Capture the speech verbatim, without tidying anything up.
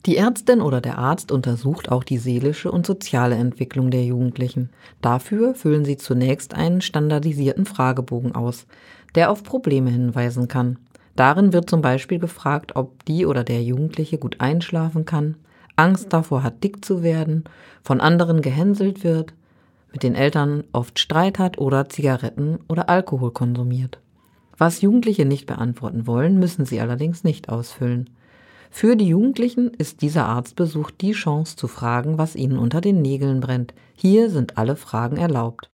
Die Ärztin oder der Arzt untersucht auch die seelische und soziale Entwicklung der Jugendlichen. Dafür füllen sie zunächst einen standardisierten Fragebogen aus, der auf Probleme hinweisen kann. Darin wird zum Beispiel gefragt, ob die oder der Jugendliche gut einschlafen kann, Angst davor hat, dick zu werden, von anderen gehänselt wird, mit den Eltern oft Streit hat oder Zigaretten oder Alkohol konsumiert. Was Jugendliche nicht beantworten wollen, müssen sie allerdings nicht ausfüllen. Für die Jugendlichen ist dieser Arztbesuch die Chance zu fragen, was ihnen unter den Nägeln brennt. Hier sind alle Fragen erlaubt.